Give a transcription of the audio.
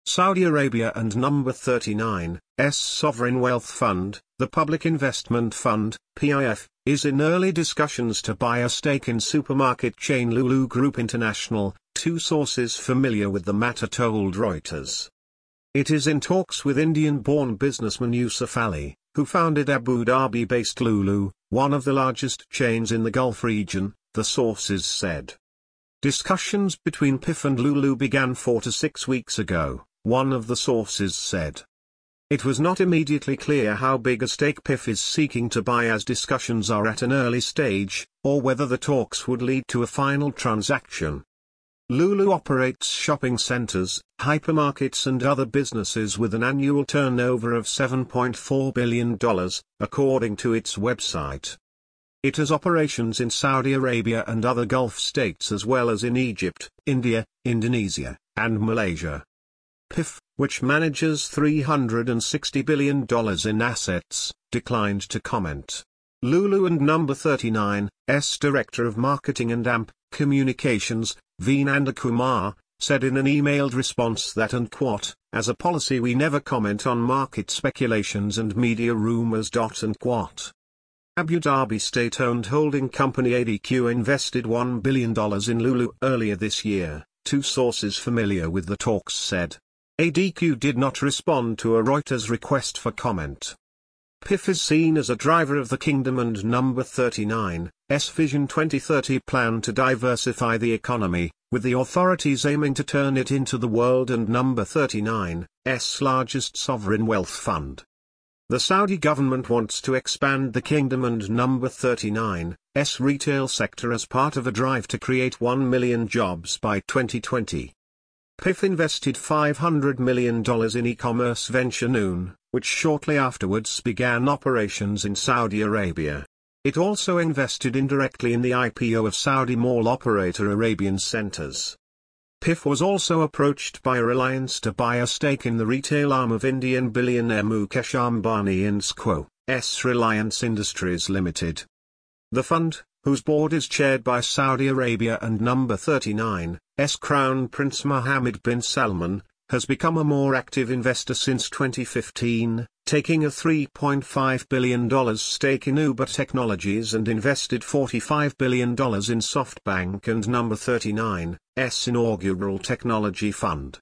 Saudi Arabia and Number 39's Sovereign Wealth Fund, the Public Investment Fund, PIF, is in early discussions to buy a stake in supermarket chain Lulu Group International, two sources familiar with the matter told Reuters. It is in talks with Indian-born businessman Yusuf Ali, who founded Abu Dhabi-based Lulu, one of the largest chains in the Gulf region, the sources said. Discussions between PIF and Lulu began 4 to 6 weeks ago, one of the sources said. It was not immediately clear how big a stake PIF is seeking to buy, as discussions are at an early stage, or whether the talks would lead to a final transaction. Lulu operates shopping centers, hypermarkets and other businesses with an annual turnover of $7.4 billion, according to its website. It has operations in Saudi Arabia and other Gulf states as well as in Egypt, India, Indonesia, and Malaysia. PIF, which manages $360 billion in assets, declined to comment. Lulu and Number 39's Director of Marketing and AMP Communications, V. Nandakumar, said in an emailed response that as a policy we never comment on market speculations and media rumors. Abu Dhabi state-owned holding company ADQ invested $1 billion in Lulu earlier this year, two sources familiar with the talks said. ADQ did not respond to a Reuters request for comment. PIF is seen as a driver of the Kingdom and Number 39's Vision 2030 plan to diversify the economy, with the authorities aiming to turn it into the world and Number 39's largest sovereign wealth fund. The Saudi government wants to expand the Kingdom and Number 39's retail sector as part of a drive to create 1 million jobs by 2020. PIF invested $500 million in e-commerce venture Noon, which shortly afterwards began operations in Saudi Arabia. It also invested indirectly in the IPO of Saudi mall operator Arabian Centers. PIF was also approached by Reliance to buy a stake in the retail arm of Indian billionaire Mukesh Ambani and SQ's Reliance Industries Limited. The fund, whose board is chaired by Saudi Arabia and Number 39's Crown Prince Mohammed bin Salman, has become a more active investor since 2015, taking a $3.5 billion stake in Uber Technologies and invested $45 billion in SoftBank and Number 39's inaugural technology fund.